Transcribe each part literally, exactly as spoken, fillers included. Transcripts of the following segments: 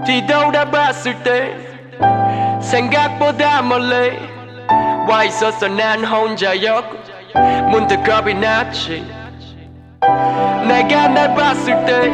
뒤돌아봤을 때 생각보다 멀리 와 있었어. 난 혼자였고 문득 겁이 났지. 내가 날 봤을 때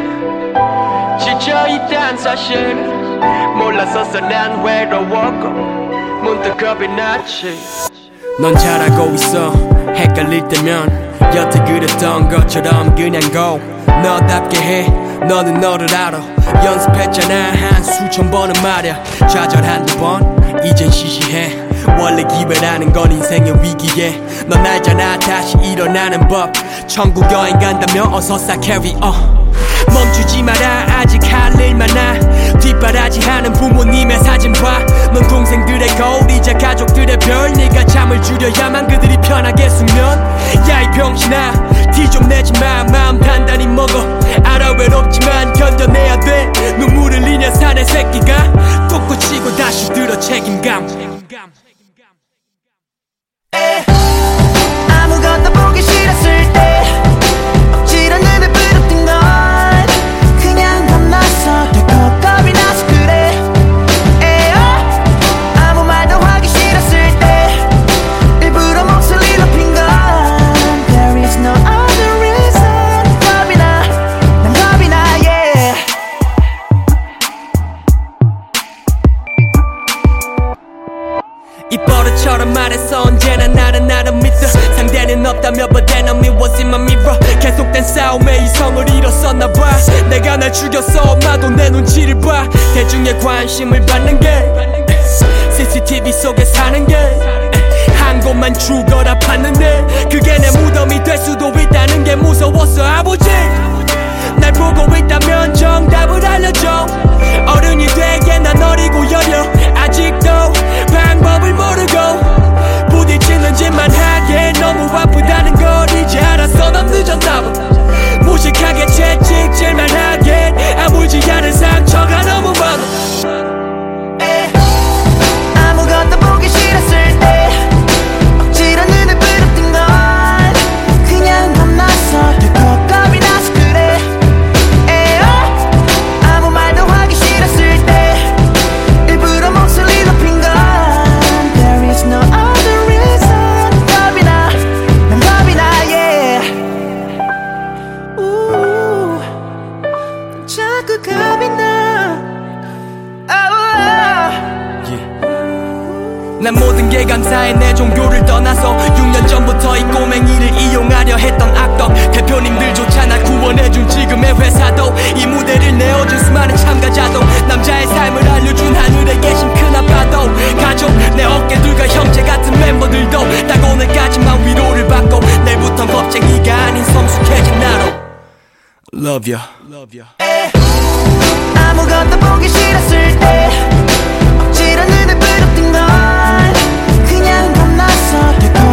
지쳐있단 사실 몰랐었어. 난 외로웠고 문득 겁이 났지. 넌 잘하고 있어. 헷갈릴 때면 여태 그랬던 것처럼 그냥 go. 너답게 해. 너는 너를 알아. 연습했잖아 한 수천 번은 말야. 좌절 한두 번 이젠 시시해. 원래 기회라는 건 인생의 위기에 넌 알잖아 다시 일어나는 법. 천국 여행 간다면 어서 싹 carry on. 멈추지 마라 아직 할 일 많아. 뒷바라지하는 부모님의 사진 봐. 넌 동생들의 거울 이제 가족들의 별. 네가 잠을 줄여야만 그들이 편하게 수면. 야 이 병신아 티 좀 내지마. 마음 단단히 먹어. 알아 외롭지만 견뎌내야 돼. 눈물을 흘리냐 사내 새끼가 솟구치고 다시 들어 책임감. 에, 아무것도 보기 싫었을 때 억지로 눈을 부릅뜬 건 그냥 만나서 덜컥 겁이 나서 그래. 에어, 아무 말도 하기 싫었을 때 일부러 목소리 높인 건 There is no other reason. 겁이 나, 난 겁이 나, yeah. 입버릇처럼 말해서 언제나 나를 나를 믿어. 상대는 없다며 but then I'm it was in my mirror. 계속된 싸움에 이성을 잃었었나봐. 내가 날 죽였어 엄마도 내 눈치를 봐. 대중의 관심을 받는 게 씨씨티비 속에 사는 게 한 곳만 죽어라 봤는데 그게 내 무덤이 될 수도 있다는 게 무서웠어. 아버지 날 보고 있다면 정답을 알려줘. 어른이 되게 난 어리고 여려. 아직도 방법을 모르고 부딪히는 짓만 하게. 너무 아프다는 걸 이제 알았어. 넌 늦었나 봐. 무식하게 채찍질만 하게. 아물지 않은 상처가 너무 많아. 에, 아무것도 보기 싫었을 때 억지로 눈을 부릅뜬 건 그냥 만나서 덜컥 겁이 나서 그래. 에어, 아무 말도 하기 싫었을 때 일부러 목소리 높인 건 There is no other reason. 겁이 나, 난 겁이 나, yeah. 우, 자꾸 겁이 나. oh, oh. 난 모든 게 감사해. 내 종교를 떠나서 육 년 전부터 이 꼬맹이를 이용하려 했던 악덕 대표님들조차 날 구원해준 지금의 회사도 이 무대를 내어준 수많은 참가자도 남자의 삶을 알려준 하늘에 계신 큰아빠도 가족 내 어깨들과 형제 같은 멤버들도 딱 오늘까지만 위로를 받고 내일부턴 겁쟁이가 아닌 성숙해진 나로 Love ya, love ya. 에, 아무것도 보기 싫었을 때 억지로 눈을 부릅뜬 건 그냥 만나서 덜컥